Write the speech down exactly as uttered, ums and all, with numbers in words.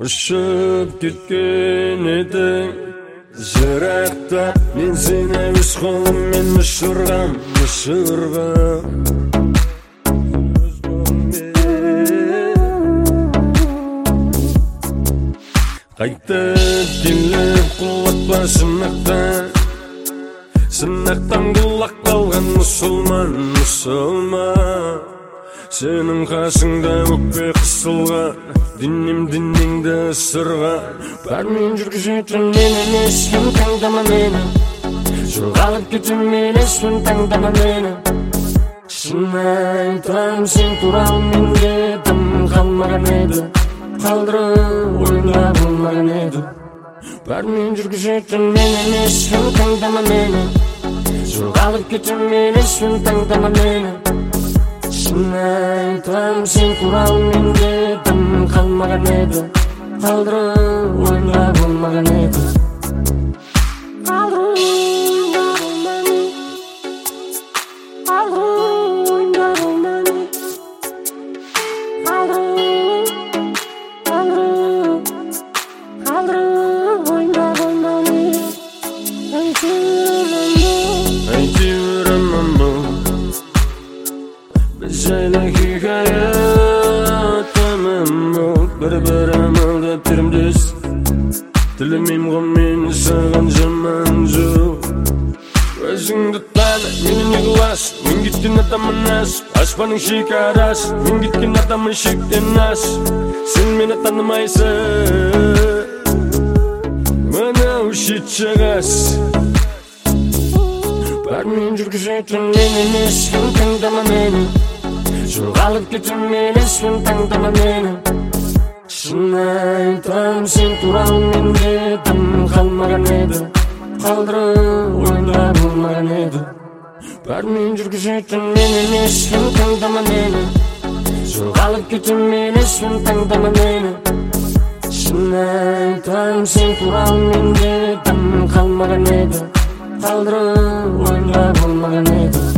Ұшып кеткен едің жырақта, мен сені өз қолыммен ұшырғам, ұшырғам. Қайтып келіп құлатпа сынақтан, сынақтан құлақ қалған мұсылман, мұсылман. Сенің қасыңда өкпе қысылған, денем денеңді ысырған. Бәрмен жүргізетін мен емес, сен таңдама мені. Жоғалып кетем емеспін, таңдама мені. Шын айтам, сен туралы менде дым қалмаған еді, қалдырып ойымда болмаған еді. Бәрмен жүргізетін мен емес, сен таңдама мені. Жоғалып кетем емеспін, таңдама мені. Шын айтам, сен туралы менде дым қалмаған еді, қалдырып ойымда болмаған еді. Қалдырып ойымда болмаған еді, қалдырып ойымда болмаған еді, қалдырып, қалдырып, қалдырып ойымда болмаған еді. Әйтеуір аман бол, біз жайлы хикая тамам бол. Бір-бір амалдап терімдес, тілемейм ғой мен саған жаман жоқ. Өзіңді таны, мені не қыласың? Мен кеткен адамын аз, аспанның шекарасы. Мен кеткен адамын шектен аз, сен мені танымайсың. Мынау шет жағасы. Бәрмен жүргізетін мен емес, сен таңдама мені. Жоғалып кетем емеспін, таңдама мені. Шын айтам, сен туралы менде дым қалмаған еді, қалдырып ойымда болмаған еді. Бәрмен жүргізетін мен емес, сен таңдама мені. Жоғалып кетем емеспін, таңдама мені. Шын айтам, сен туралы менде дым қалмаған еді, қалдырып ойымда болмаған еді.